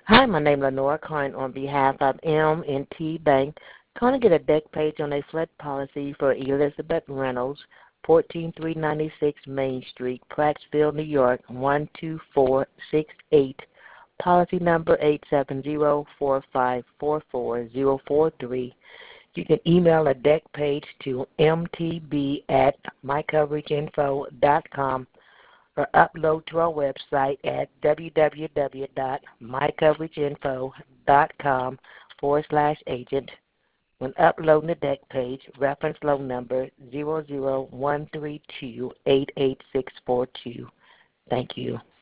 Hi, my name is Lenora calling on behalf of M&T Bank. Calling to get a deck page on a flood policy for Elizabeth Reynolds, 14396 Main Street, Praxville, New York, 12468. Policy number 870-4544043. You can email a deck page to mtb@mycoverageinfo.com or upload to our website at www.mycoverageinfo.com/agent. When uploading the deck page, reference loan number 00132888642. Thank you.